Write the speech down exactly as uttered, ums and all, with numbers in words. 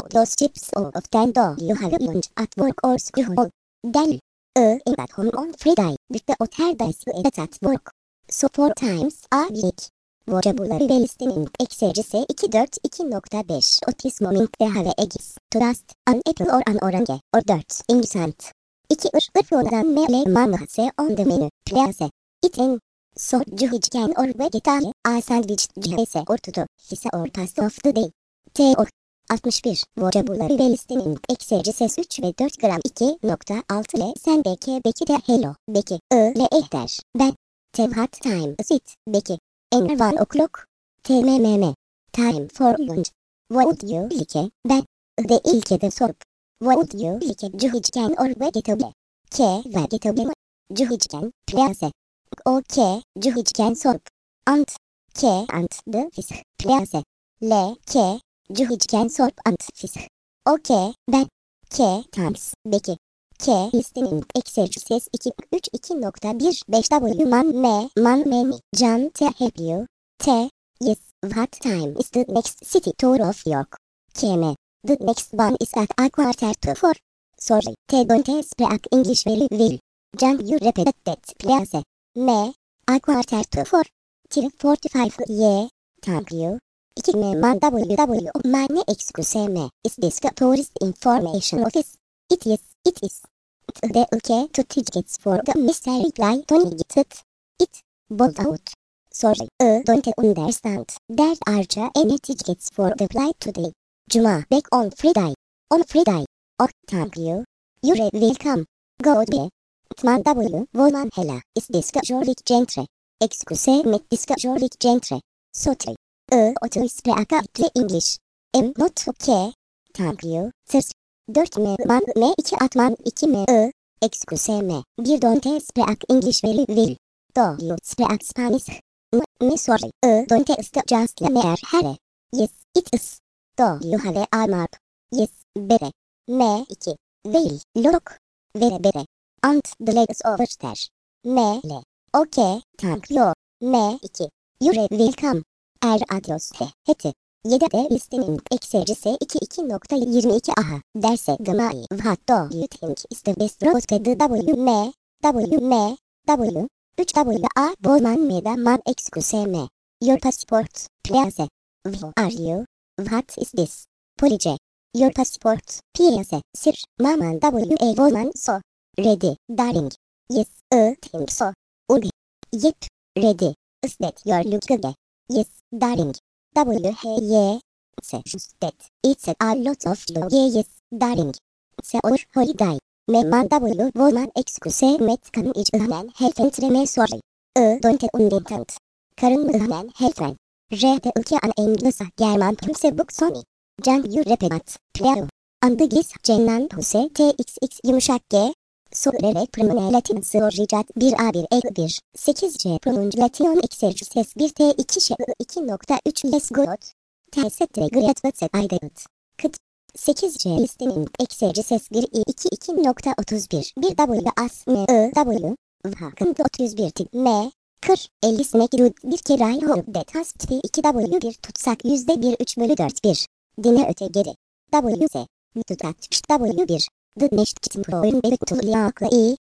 those chips of ten do you have lunch at work or school? Del. I am at home on Friday. With the other days at work. So four times a week. Vocabulary ve listening egzercisi iki dört iki nokta beş Otis moment de have eggs. Trust, an apple or an orange. Or dört Ingrisant. iki ır ırfodan mele mamase on the menu. Please. Eating. So juhicken or vegetarian. A sandwich cihese or tutu. Hisse or task of the day. T or. altmış bir Vocabulary ve listening egzercisi üç ve dört gram iki nokta altı le sen beke beki de hello. Beki. I le ehter. Ben. Te what time is it? Beki. En one o'clock. T M M M. Time for lunch. Would you like? Ben. De ilke de sorup. Would you like juhicken or vegetable? K vegetable. Juhicken. Please. O-K. Juhicken sorup. Ant. K ant the fish. Please. L. K. Juhicken sorup ant fish. O-K. Ben. K times. Beki. K listening exercises iki üç iki nokta bir beş W man me man me mi Can te help you. T. Yes. What time is the next city tour of York? K me. The next one is at a quarter to four. Sorry. T don't speak English very well. Can you repeat that please? Me. A quarter to four. Till forty-five. Yeah. Thank you. iki me man W W mane excuse me. Is this the tourist information office? It is. It is. The ülke to tickets for the mister reply Tony get it. It. Bold out. Sorry. I don't understand. There are any tickets for the flight today. Cuma. Back on Friday. On Friday. Oh, thank you. You're welcome. Go be. Tman W. Woman hela. Is this the Jorlik Gentre? Excuse me. This the Jorlik Gentre. Sorry. I otu speak English. I'm not okay. Thank you. Sirs. dört me man me iki atman iki me I. Excuse me. Bir don't speak English very well. Do you speak Spanish? M me sorry. I don't just me here. Yes, it is. Do you have a map? Yes, bere. Me iki. Well, look. Vere bere. And the legs over there. Me le. Okay, thank you. Me iki. You're welcome. Er adios he. Heti. yedi de listening egzercisi iki iki nokta yirmi iki aha derse gımai what do you think is the best road W M W M W üç W A Bolman meda man excuse me your passport please who are you what is this police your passport please sir maman W A Bolman so ready darling yes I think so Ugi yep ready is that your look good yes darling W H Y S just that it's a lot of joy yes darling S or holiday me man W woman excuse met kan ich hemen helfen me sorry I don't understand karın hemen helfen R de ülke an englisa German pulse book sony can you repeat please and gis cennan pulse T X X yumuşak G Sorere pronunciation ricat bir A bir E bir sekiz C pronunciation exercises bir T iki Ş iki nokta üç Let's go T S T Great Whatsapp I did Kıt sekiz C listening exercises bir I iki iki nokta otuz bir bir W as M I W Vakın otuz bir tip M kır elli sinek bir kere I hope that has to iki W bir tutsak yüzde bir üç bölü dört bir dine öte geri W Z tutak W bir The next point is to